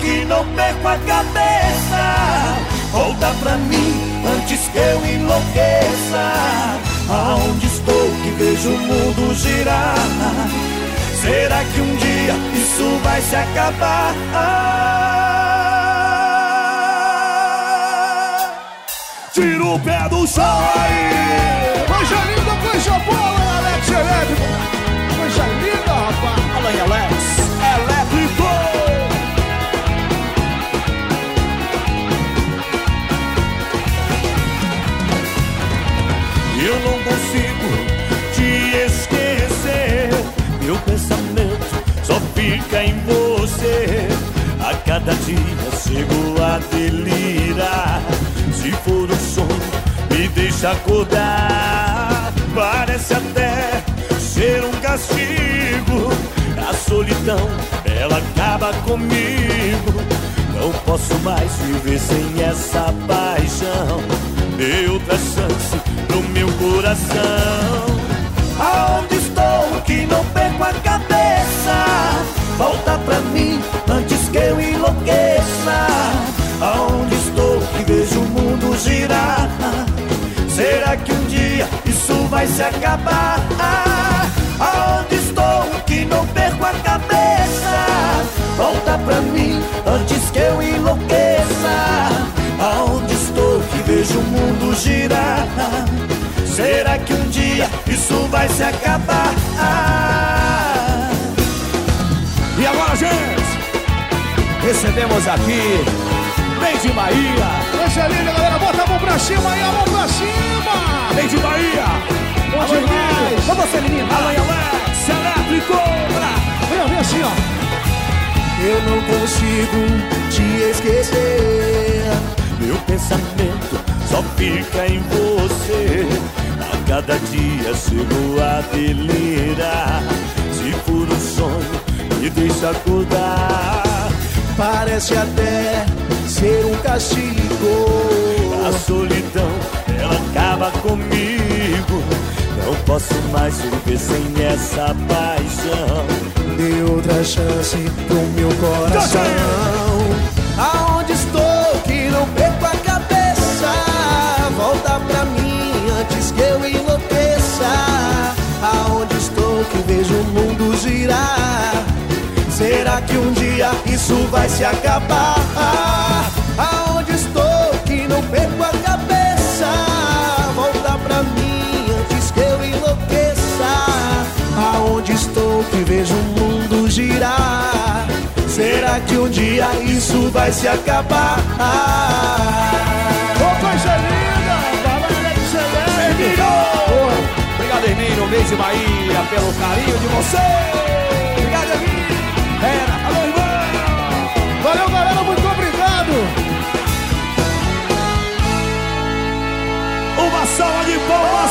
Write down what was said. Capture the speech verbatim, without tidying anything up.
que não perco a cabeça. Volta pra mim antes que eu enlouqueça. Aonde estou que vejo o mundo girar? Será que um dia isso vai se acabar? Tira o pé do chão aí. Coisa linda, coisa boa, Alex Elétrico. Coisa linda, rapaz. Fala aí, Alex Elétrico. Eu não consigo te esquecer. Meu pensamento só fica em você. A cada dia chego a delirar. Se for um sonho, me deixa acordar. Parece até ser um castigo. A solidão, ela acaba comigo. Não posso mais viver sem essa paixão. Dê outra chance pro meu coração. Aonde estou que não perco a cabeça? Volta pra mim antes que eu enlouqueça. Aonde estou que vejo o mundo girar? Será que um dia isso vai se acabar? Aonde estou que não perco a cabeça? Volta pra mim antes que eu enlouqueça. Aonde estou que vejo o mundo girar? Será que um dia isso vai se acabar? E agora, gente, recebemos aqui Vem de Bahia. Coisa linda, galera, bota a mão pra cima aí, a mão pra cima. Vem de Bahia. Bom demais. Vamos você, menina. Fala aí, Alex Elétrico. Vem, vem assim, ó. Eu não consigo te esquecer. Meu pensamento só fica em você. A cada dia chego a delirar. Se for um sonho, me deixa acordar. Parece até ser um castigo. A solidão, ela acaba comigo. Não posso mais viver sem essa paixão. Dê outra chance pro meu coração. Aonde estou que não perco a cabeça? Volta pra mim antes que eu enlouqueça. Aonde estou que vejo o mundo girar? Será que um dia isso vai se acabar? Aonde estou que não perco a cabeça? Volta pra mim antes que eu enlouqueça. Aonde estou que vejo o mundo girar? Será que um dia isso vai se acabar? Ô, coisa linda! Fala, Alex Elétrico! Obrigado, Hermínio, mês de Bahia, pelo carinho de você! Obrigado, Hermínio! Era, alô, irmão! Valeu, galera, muito obrigado! Uma salva de palmas